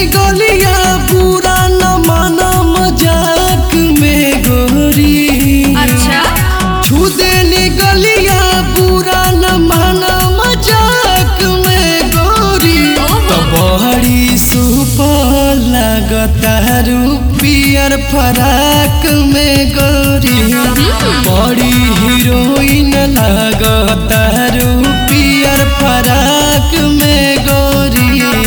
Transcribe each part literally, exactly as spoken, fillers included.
गलिया पूरा न माना मजाक में गोरी। अच्छा छू देली गलिया पूरा न माना मजाक में गोरी। तो बड़ी सुपर लगता पियर फराक में गोरी। बड़ी हीरोइन लगता पियर फराक में गोरी।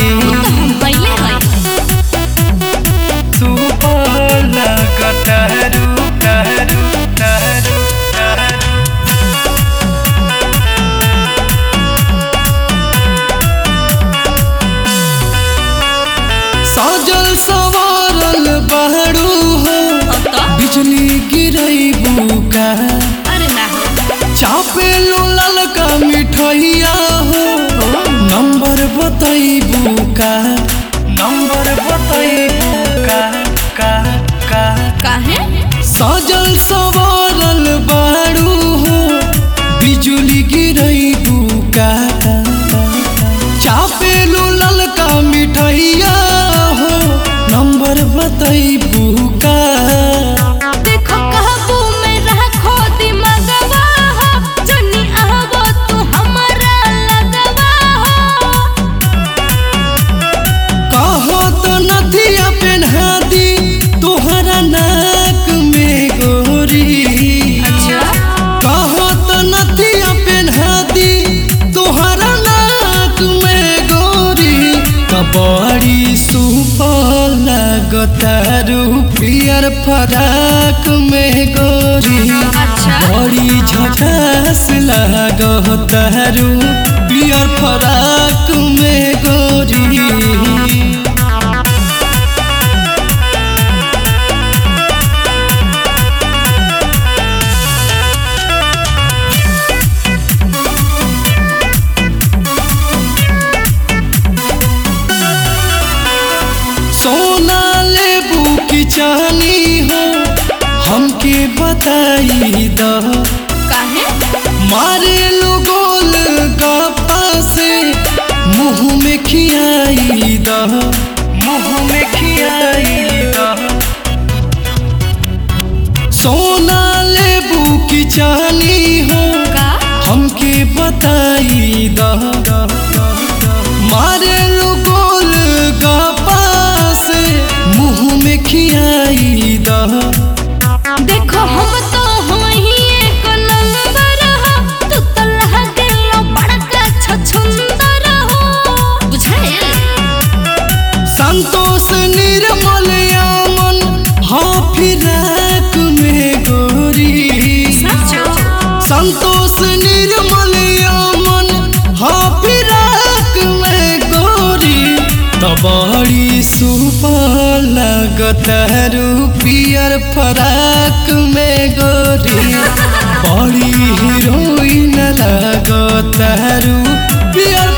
सुपर लगता सजल सवारल बहरू हो बिजली गिरैबू का। चापे लो ललका मिठैया हो नंबर बतैबू का। नंबर बतैबू का का का काहे सजल सवारल बहरू हो बिजली गिरैबू का। चापे लो ललका मिठैया हो नंबर बतैबू का। देखो कहबू में रखो दिमागवा हो जनी आबो तू हमरा लगवा हो। कहो तो नथिया पहना दी तोहरा नाक में गोरी। अच्छा कहो तो नथिया पहना दी तोहरा नाक में गोरी। कबड़ी सुपर लगता पियर फराक में गोरी। अच्छा बड़ी झकास लगता पियर फराक में गोरी। सोना लेबू की चाहनी हो हमके बताई द। काहे मारे लो गोल गप्पा से मुँह में खियाई द। मुँह में खियाई द। सोना लेबू की चाहनी हो का हमके बताई द। मारे लो गोल गप्पा से मुँह में खियाई द। देखो हम तो होई एक नंबर हो तू तो लगलो बड़का छछुंदर हो बुझाए। संतोष निर्मल यामन हाँ फिराक में गोरी। सचो संतोष निर्मल यामन हाँ फिराक में गोरी। तो बड़ी सुपर लगता पियर फराक में गोरी। बड़ी हीरोइन लगता पियर